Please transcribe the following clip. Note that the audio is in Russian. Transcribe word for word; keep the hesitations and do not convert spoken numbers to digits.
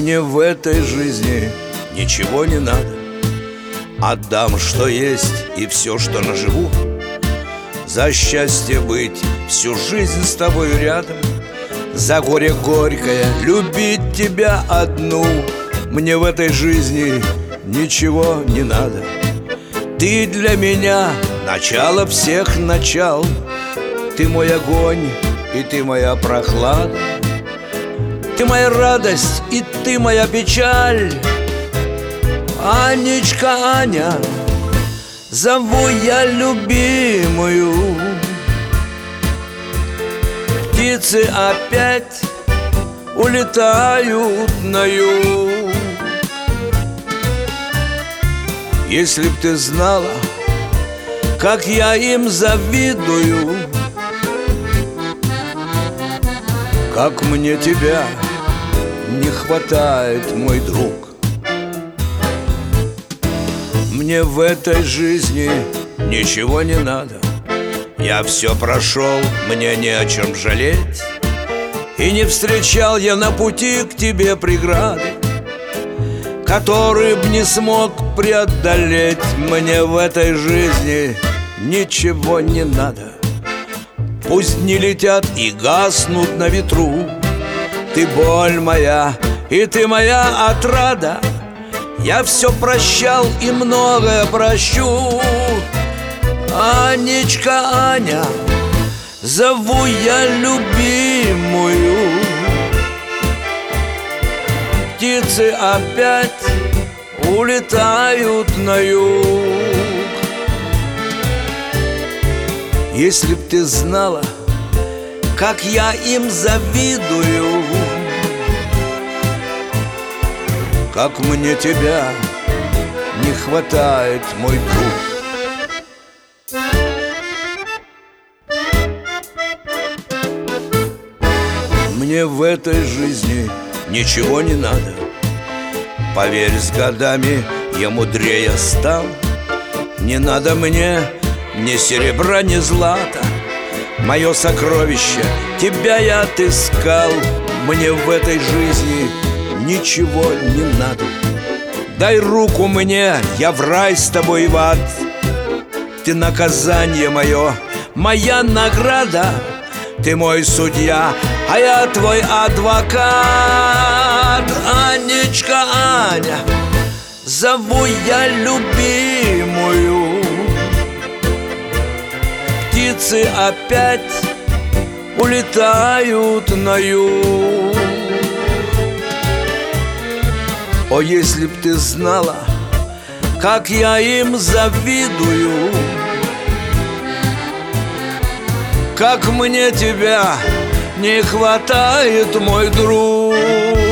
Мне в этой жизни ничего не надо. Отдам, что есть, и все, что наживу. За счастье быть всю жизнь с тобою рядом, за горе горькое любить тебя одну. Мне в этой жизни ничего не надо. Ты для меня начало всех начал. Ты мой огонь, и ты моя прохлада. Ты моя радость, и ты моя печаль. Анечка, Аня, зову я любимую. Птицы опять улетают на юг. Если б ты знала, как я им завидую, как мне тебя не хватает, мой друг. Мне в этой жизни ничего не надо. Я все прошел, мне не о чем жалеть. И не встречал я на пути к тебе преграды, которые б не смог преодолеть. Мне в этой жизни ничего не надо. Пусть не летят и гаснут на ветру. Ты боль моя, и ты моя отрада. Я все прощал и многое прощу. Анечка, Аня, зову я любимую. Птицы опять улетают на юг. Если б ты знала, как я им завидую, как мне тебя не хватает, мой друг. Мне в этой жизни ничего не надо. Поверь, с годами я мудрее стал. Не надо мне ни серебра, ни злата. Мое сокровище, тебя я отыскал. Мне в этой жизни ничего не надо. Дай руку мне, я в рай с тобой и в ад. Ты наказание мое, моя награда. Ты мой судья, а я твой адвокат. Анечка, Аня, зову я любимую. Птицы опять улетают на юг. О, если б ты знала, как я им завидую, как мне тебя не хватает, мой друг.